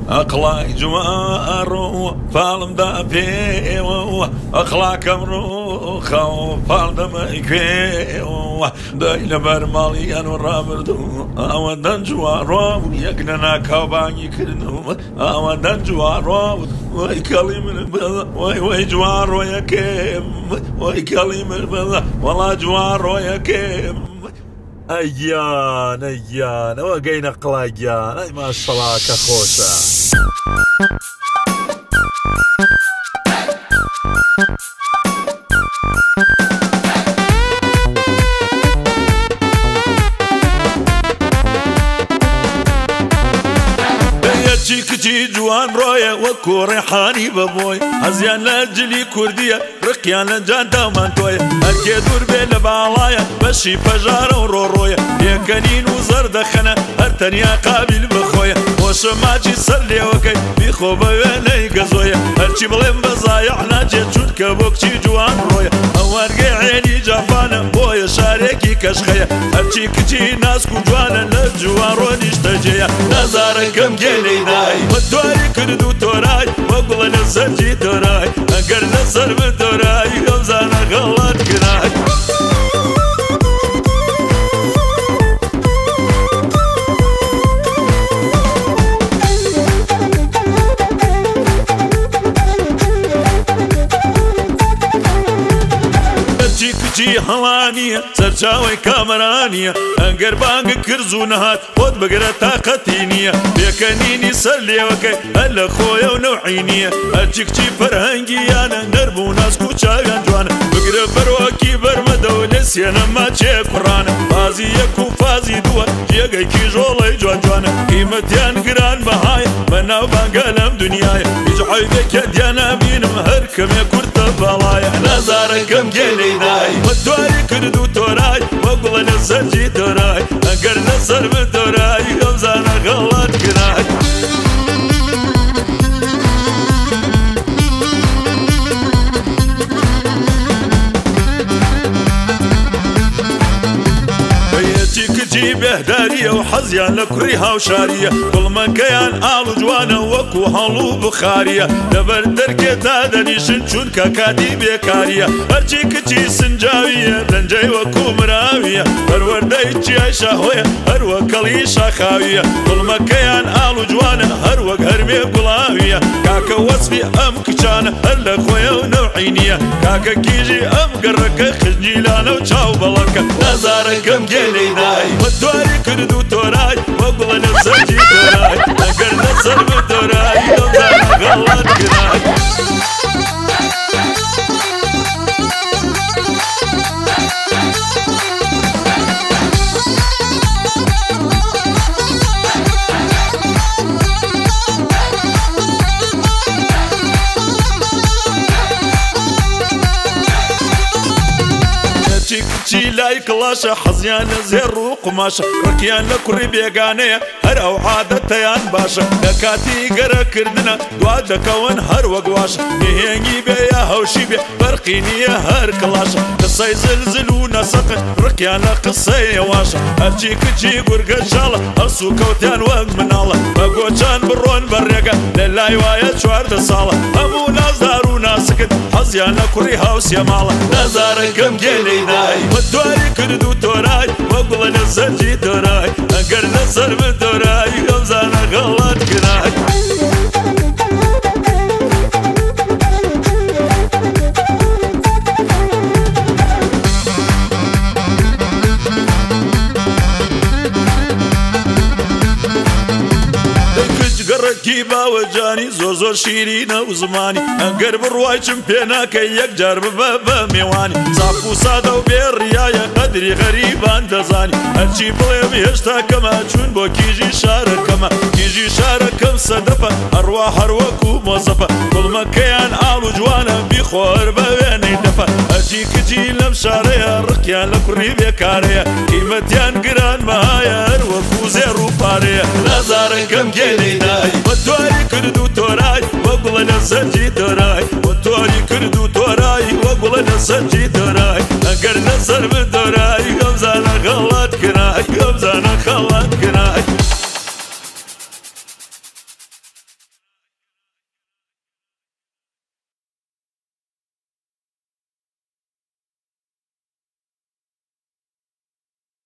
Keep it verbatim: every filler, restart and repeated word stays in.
أقلاي جوارو فالم دا بيو أخلاق أمرو خو فالم إكيو دايل برمالي أنو رابردو أودن جوارو يقننا كوباني كرنو أودن جوارو وي كلمة وي وي جوارو يا كيم وي كلمة والله جوارو يا كيم أيان أيان وقينا قلاجان أي ما شاء الله كخوشة كتي جوان رويا وكو ريحاني بابوي هزيان لاجلي كردية رقيان لجان دامان تويا هركي دور بيلا بعلايا بشي فجارة ورورويا يكنين وزرد خنا هرتنيا قابل بخويا وشماجي سلي وكي بيخو بياني قزويا هرشي بلين بزايع ناجي جود كبوكشي جوان رويا اوارقي عيني جافانا بويا شاريكي كشخيا هرشي كتي ناسكو جوانا لجوان رونيش تجيا نزاركم جيني مدواري كردو توراي وقول نسجي توراي أقر نصر بدوراي غمزانا غلط كراي كتي هوانية سرچاوي كامرانية انقر بانق كرزو نهات خود بقرة طاقتينية بيكنيني سلي وكي هلا خويا ونوعينية اجيكتي فرهنجيانا نربو ناس كوشايان جوانا بقرة بروكي برمدا ونسيانا ما تشي قرانا فازي يكو فازي دوا جيغي كي جولي جوان جوانا قيمتيان قران بهاي مناو بانقالم دنياي يجعي بك ديانا بينم هركم يا كرتا بلايا نزاركم جينيناي مدواري كردو توراي وقول نسجي توراي أقر نصر بدوراي غمزانا غلط كراي كتي بهدارية وحزيان لكريها وشارية كل من كيان آلو جوانا وكو هالو بخارية دبر دركت هادني شنشون كاكادي بيكارية هرشي كتي سنجاوية دنجي وكو مراوية هروردي جي شاهوية هرو كلي شاخاوية كل من كيان آلو جوانا هرو هرمي قلاوية كاكا وصفي أم كشانا هلا خويا ونوعينية كاكا كيجي أم قرك خجني لانا وشاو بلكا نزاركم جينيناي مدواري كردو توراي وقول نسجي توراي أقر نصر بدوراي غمزانا غلط كراي كتي لاي كلاشة حزيان زير وقماشة ركيان لكري بيقانية هر او عادتيان باشا لكاتي قرا كردنا دواد كون هر وقواشة نهيني بيا هوشي بي برقيني هر كلاشة قصي زلزل ونسق ركيان قصي واشة هرشي كتي قرق الشالة هرسو كوتيان وق من الله بقوشان برون بريقا للاي وايا شوار دصالة همو ناس دارو ناسكت حزيان لكري هاوس يا مالا نزاركم جينيناي مدواري كردو توراي وقول نسجي توراي أقر نصر بدوراي غمزانا غلط كراي كيبا وجاني زور زور شيرينا وزماني انقر برواي شمبينا كي يقجر ببابا ميواني صافو صادا وبيريايا قدري غريبان دزاني هرشي بليم يشتا كما چون بو كيجي شارك كما كيجي شارك كم صدفة ارواح اروكو موظفة كل ما كيان آلو جوانا بيخور بويني دفة هرشي كجي لم شاريا رقيان لكري بيكاريا قيمتيان قران مهايا اروكو زيرو باريا نزاركم جينيناي مدواري كردو توراي وقول نسجي توراي مدواري كردو توراي وقول نسجي توراي أقر نصر بدوراي